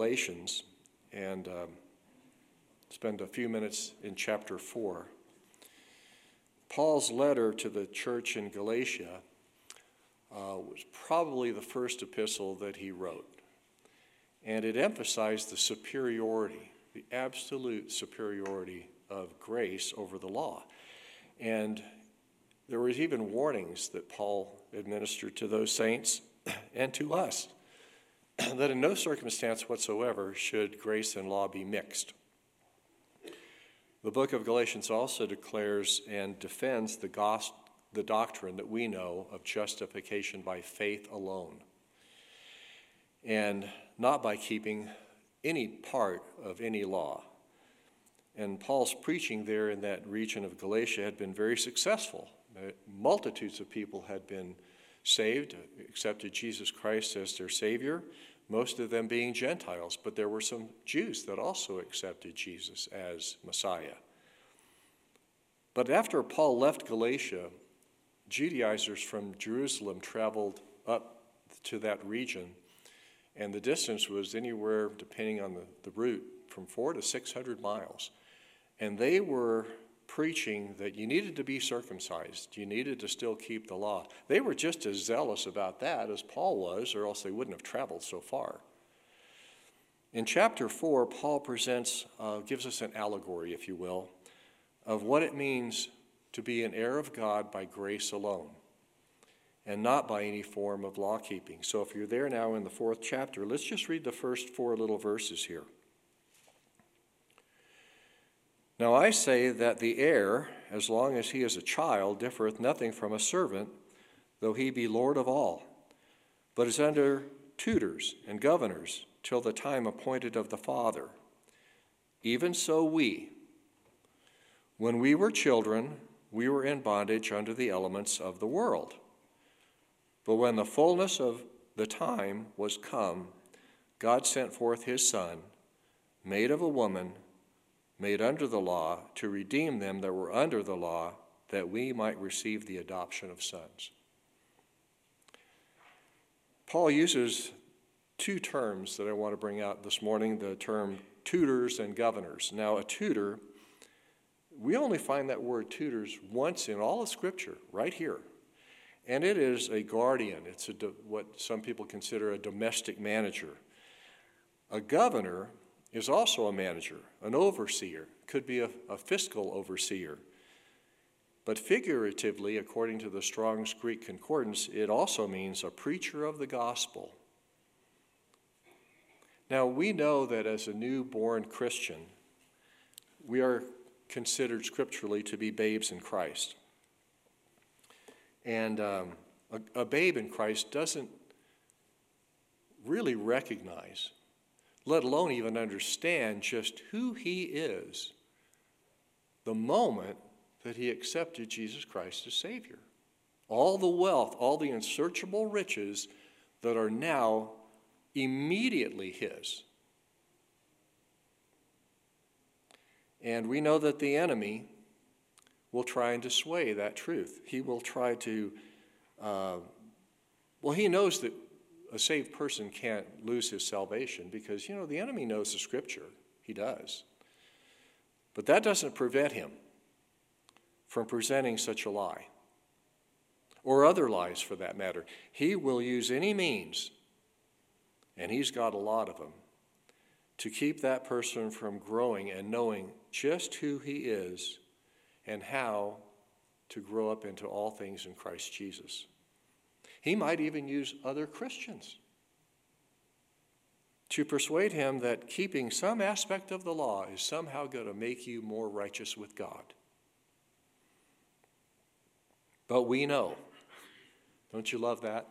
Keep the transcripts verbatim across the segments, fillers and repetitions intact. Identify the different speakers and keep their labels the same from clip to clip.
Speaker 1: Galatians and um, spend a few minutes in chapter four. Paul's letter to the church in Galatia uh, was probably the first epistle that he wrote. And it emphasized the superiority, the absolute superiority of grace over the law. And there was even warnings that Paul administered to those saints and to us, that in no circumstance whatsoever should grace and law be mixed. The book of Galatians also declares and defends the gospel, the doctrine that we know of justification by faith alone, and not by keeping any part of any law. And Paul's preaching there in that region of Galatia had been very successful. Multitudes of people had been saved, accepted Jesus Christ as their Savior, most of them being Gentiles, but there were some Jews that also accepted Jesus as Messiah. But after Paul left Galatia, Judaizers from Jerusalem traveled up to that region, and the distance was anywhere, depending on the, the route, from four to six hundred miles. And they were preaching that you needed to be circumcised. You needed to still keep the law. They were just as zealous about that as Paul was, or else they wouldn't have traveled so far. In chapter four, Paul presents, uh, gives us an allegory, if you will, of what it means to be an heir of God by grace alone, and not by any form of law keeping. So if you're there now in the fourth chapter, let's just read the first four little verses here. Now I say that the heir, as long as he is a child, differeth nothing from a servant, though he be Lord of all, but is under tutors and governors till the time appointed of the Father. Even so we, when we were children, we were in bondage under the elements of the world. But when the fullness of the time was come, God sent forth his Son, made of a woman, made under the law, to redeem them that were under the law, that we might receive the adoption of sons. Paul uses two terms that I want to bring out this morning, the term tutors and governors. Now, a tutor, we only find that word tutors once in all of Scripture, right here. And it is a guardian. It's a, what some people consider a domestic manager. A governor is also a manager, an overseer, could be a, a fiscal overseer. But figuratively, according to the Strong's Greek Concordance, it also means a preacher of the gospel. Now, we know that as a newborn Christian, we are considered scripturally to be babes in Christ. And um, a, a babe in Christ doesn't really recognize, let alone even understand just who he is the moment that he accepted Jesus Christ as Savior. All the wealth, all the unsearchable riches that are now immediately his. And we know that the enemy will try and dissuade that truth. He will try to, uh, well, he knows that a saved person can't lose his salvation because, you know, the enemy knows the Scripture. He does. But that doesn't prevent him from presenting such a lie, or other lies for that matter. He will use any means, and he's got a lot of them, to keep that person from growing and knowing just who he is and how to grow up into all things in Christ Jesus. He might even use other Christians to persuade him that keeping some aspect of the law is somehow going to make you more righteous with God. But we know, don't you love that?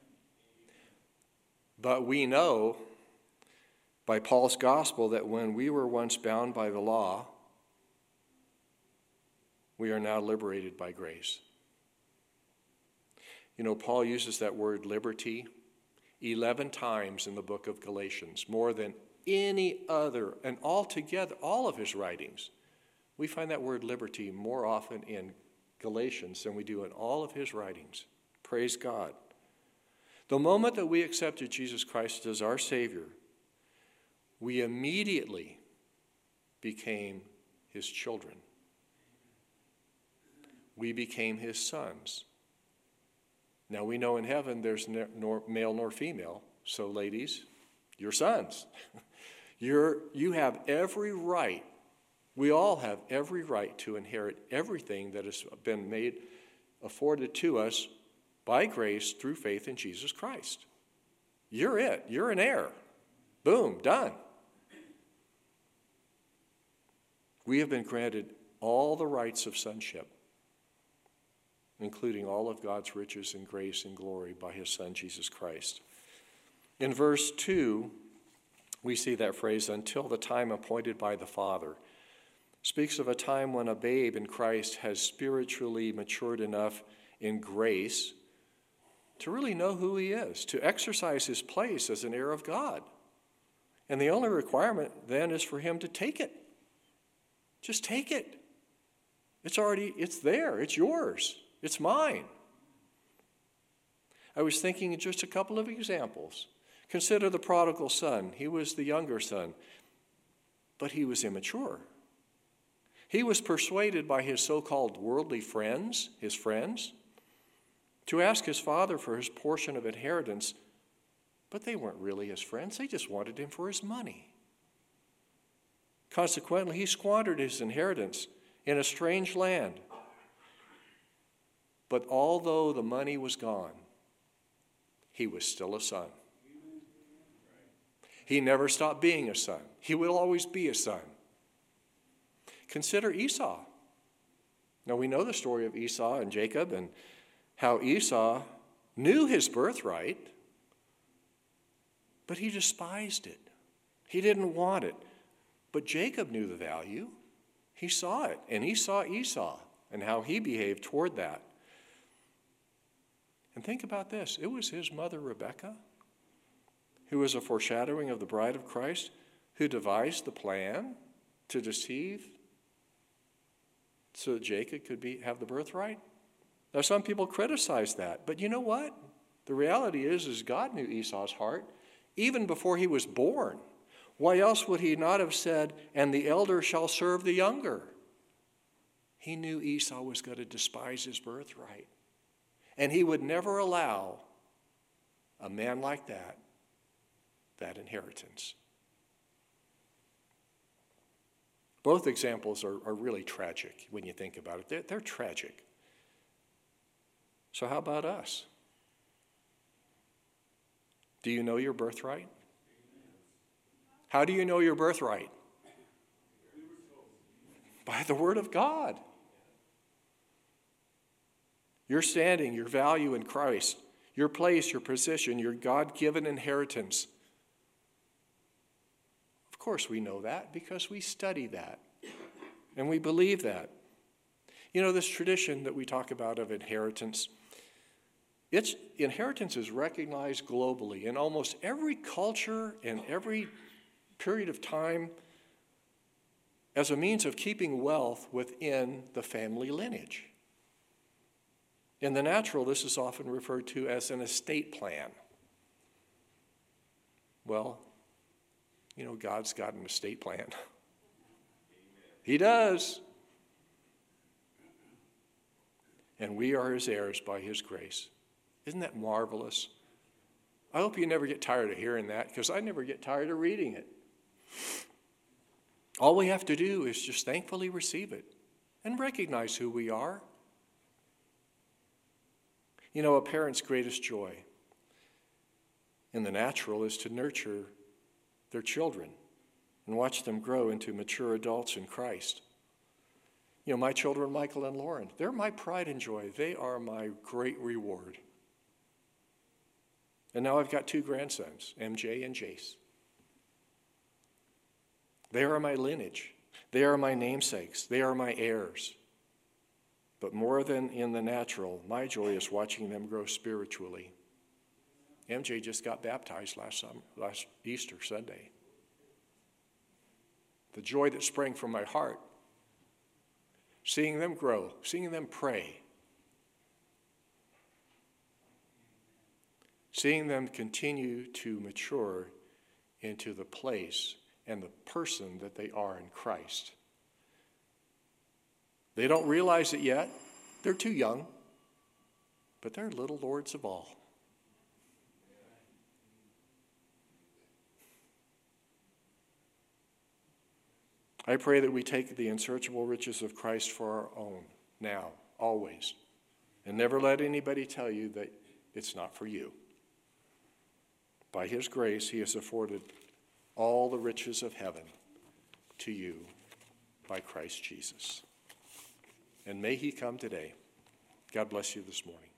Speaker 1: But we know by Paul's gospel that when we were once bound by the law, we are now liberated by grace. You know, Paul uses that word liberty eleven times in the book of Galatians, more than any other, and altogether, all of his writings. We find that word liberty more often in Galatians than we do in all of his writings. Praise God. The moment that we accepted Jesus Christ as our Savior, we immediately became his children. We became his sons. Now we know in heaven there's nor male nor female, so ladies, you're sons. You're, you have every right, we all have every right to inherit everything that has been made, afforded to us by grace through faith in Jesus Christ. You're it. You're an heir. Boom, done. We have been granted all the rights of sonship, including all of God's riches and grace and glory by his Son, Jesus Christ. In verse two, we see that phrase, until the time appointed by the Father. Speaks of a time when a babe in Christ has spiritually matured enough in grace to really know who he is, to exercise his place as an heir of God. And the only requirement then is for him to take it. Just take it. It's already, it's there. It's yours. It's mine. I was thinking of just a couple of examples. Consider the prodigal son. He was the younger son, but he was immature. He was persuaded by his so-called worldly friends, his friends, to ask his father for his portion of inheritance, but they weren't really his friends. They just wanted him for his money. Consequently, he squandered his inheritance in a strange land. But although the money was gone, he was still a son. He never stopped being a son. He will always be a son. Consider Esau. Now we know the story of Esau and Jacob and how Esau knew his birthright, but he despised it. He didn't want it. But Jacob knew the value. He saw it, and he saw Esau and how he behaved toward that. And think about this. It was his mother, Rebekah, who was a foreshadowing of the bride of Christ, who devised the plan to deceive so that Jacob could be, have the birthright. Now, some people criticize that, but you know what? The reality is, is God knew Esau's heart even before he was born. Why else would he not have said, and the elder shall serve the younger? He knew Esau was going to despise his birthright. And he would never allow a man like that, that inheritance. Both examples are, are really tragic when you think about it. They're, they're tragic. So how about us? Do you know your birthright? How do you know your birthright? By the Word of God. Your standing, your value in Christ, your place, your position, your God-given inheritance. Of course we know that because we study that and we believe that. You know, this tradition that we talk about of inheritance, its inheritance is recognized globally in almost every culture and every period of time as a means of keeping wealth within the family lineage. In the natural, this is often referred to as an estate plan. Well, you know, God's got an estate plan. He does. And we are his heirs by his grace. Isn't that marvelous? I hope you never get tired of hearing that, because I never get tired of reading it. All we have to do is just thankfully receive it and recognize who we are. You know, a parent's greatest joy in the natural is to nurture their children and watch them grow into mature adults in Christ. You know, my children, Michael and Lauren, they're my pride and joy. They are my great reward. And now I've got two grandsons, M J and Jace. They are my lineage. They are my namesakes. They are my heirs. But more than in the natural, my joy is watching them grow spiritually. M J just got baptized last summer, last Easter Sunday. The joy that sprang from my heart, seeing them grow, seeing them pray, seeing them continue to mature into the place and the person that they are in Christ. They don't realize it yet. They're too young, but they're little lords of all. I pray that we take the unsearchable riches of Christ for our own, now, always, and never let anybody tell you that it's not for you. By his grace, he has afforded all the riches of heaven to you by Christ Jesus. And may he come today. God bless you this morning.